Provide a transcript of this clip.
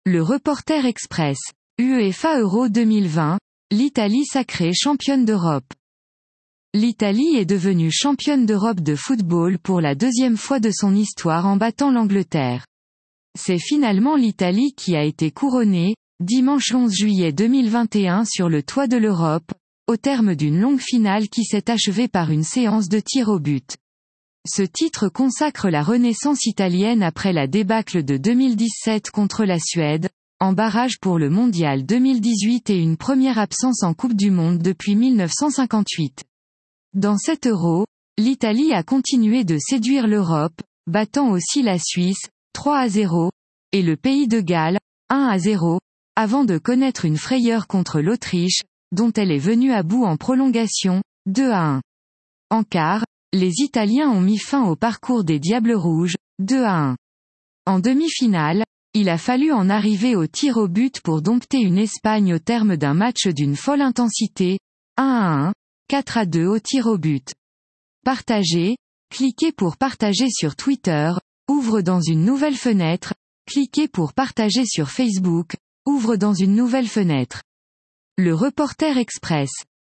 Le Reporter Express. UEFA Euro 2020, l'Italie sacrée championne d'Europe. L'Italie est devenue championne d'Europe de football pour la deuxième fois de son histoire en battant l'Angleterre. C'est finalement l'Italie qui a été couronnée, dimanche 11 juillet 2021 sur le toit de l'Europe, au terme d'une longue finale qui s'est achevée par une séance de tirs au but. Ce titre consacre la renaissance italienne après la débâcle de 2017 contre la Suède, en barrage pour le Mondial 2018 et une première absence en Coupe du Monde depuis 1958. Dans cet Euro, l'Italie a continué de séduire l'Europe, battant aussi la Suisse, 3-0, et le Pays de Galles, 1-0, avant de connaître une frayeur contre l'Autriche, dont elle est venue à bout en prolongation, 2-1. En quart, les Italiens ont mis fin au parcours des Diables Rouges, 2-1. En demi-finale, il a fallu en arriver au tir au but pour dompter une Espagne au terme d'un match d'une folle intensité, 1-1, 4-2 au tir au but. Partagez, cliquez pour partager sur Twitter, ouvre dans une nouvelle fenêtre, cliquez pour partager sur Facebook, ouvre dans une nouvelle fenêtre. Le Reporter Express.